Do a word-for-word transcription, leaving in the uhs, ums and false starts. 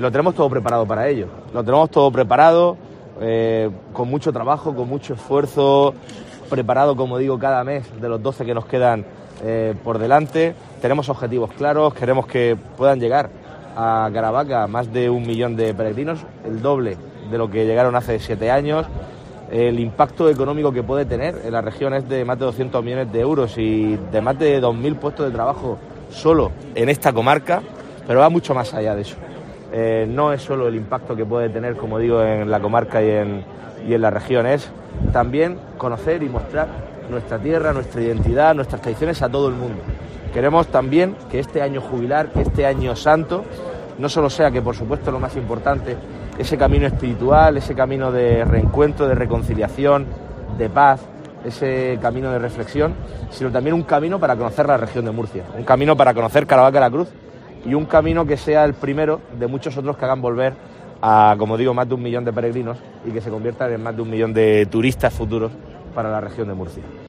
lo tenemos todo preparado para ello. Lo tenemos todo preparado, eh, con mucho trabajo, con mucho esfuerzo, preparado, como digo, cada mes de los doce que nos quedan eh, por delante. Tenemos objetivos claros, queremos que puedan llegar a Caravaca más de un millón de peregrinos, el doble de lo que llegaron hace siete años. El impacto económico que puede tener en la región es de más de doscientos millones de euros y de más de dos mil puestos de trabajo solo en esta comarca, pero va mucho más allá de eso. Eh, no es solo el impacto que puede tener, como digo, en la comarca y en, y en la región, es también conocer y mostrar nuestra tierra, nuestra identidad, nuestras tradiciones a todo el mundo. Queremos también que este año jubilar, que este año santo, no solo sea, que por supuesto lo más importante, ese camino espiritual, ese camino de reencuentro, de reconciliación, de paz, ese camino de reflexión, sino también un camino para conocer la región de Murcia, un camino para conocer Caravaca de la Cruz y un camino que sea el primero de muchos otros que hagan volver a, como digo, más de un millón de peregrinos y que se conviertan en más de un millón de turistas futuros para la región de Murcia.